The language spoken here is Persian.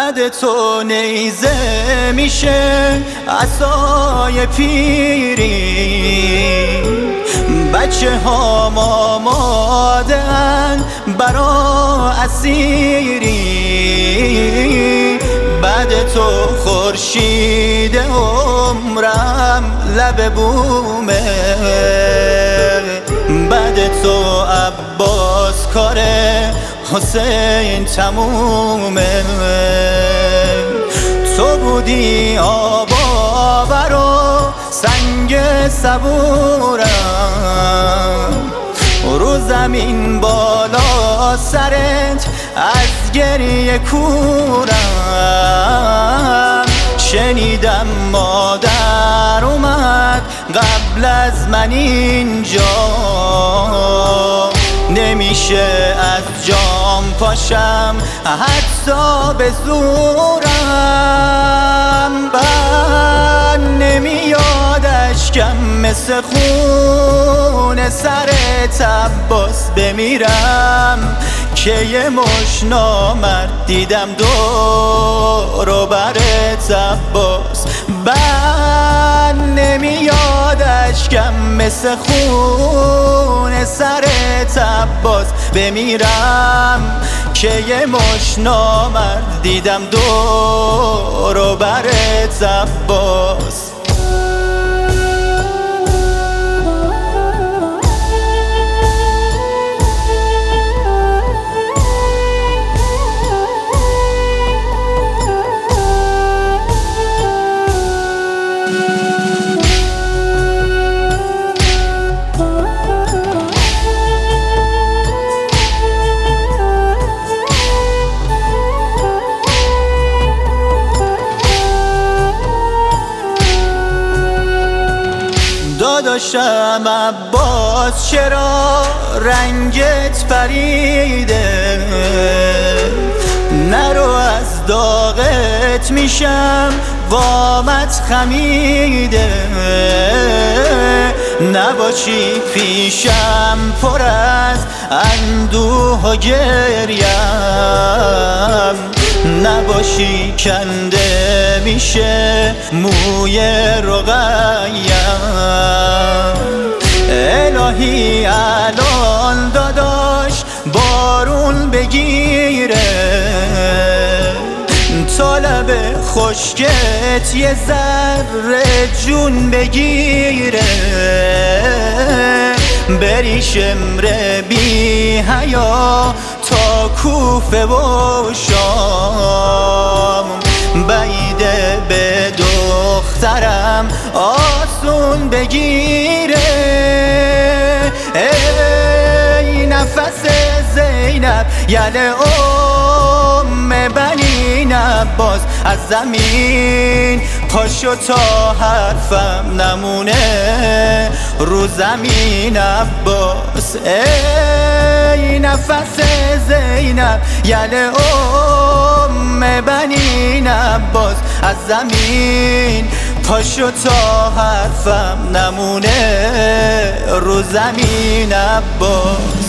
بعد تو نیزه میشه عصای پیری، بچه ها آماده‌اند برا اسیری. بعد تو خورشید عمرم لب بومه، بعد تو عباس کار حسین تمومه. تو بودی آب آور و سنگ صبورم، رو زمین بالا سرت از گریه کورم. شنیدم مادر اومد قبل از من اینجا، نمیشه از جام پاشم حتی به زورم. بعد نمیاد اشکم مثل خون سر عباس بمیرم، که یه مش نامرد دیدم دور و بر عباس. بعد نمیاد اشکم مثل خون سر عباس بمیرم، که یه مش نامرد دیدم دور و بر عباس. داداشم عباس چرا رنگت پریده، نرو از داغت میشم قامت خمیده. نباشی پیشم پر از اندوه و گریم، نباشی کنده میشه موی رقیم. الهی الان داداش بارون بگیره، طالب خشکت یه ذره جون بگیره. بری شمر بی حیا تا کوفه و شام، بعیده به دخترم آسون بگیره. ای نفس زینب یل ام بنی عباس، از زمین پاشو تا حرفم نمونه رو زمین عباس. ای نفس زینب یل ام بنی عباس، از زمین پاشو تا حرفم نمونه رو زمین عباس.